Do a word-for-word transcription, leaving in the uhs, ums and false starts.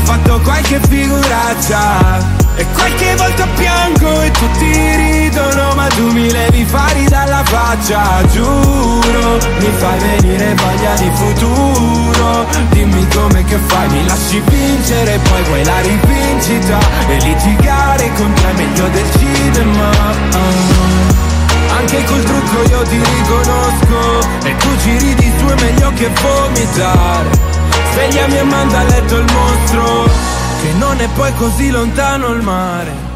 fatto qualche figuraccia e qualche volta piango e tutti ridono, ma tu mi levi fari dalla faccia, giuro, mi fai venire voglia di futuro. Dimmi come che fai, mi lasci vincere, poi vuoi la rivincita e litigare con te è meglio del cinema. Anche col trucco io ti riconosco e tu ci ridi su, è meglio che vomitare. Svegliami e manda a letto il mostro, che non è poi così lontano il mare.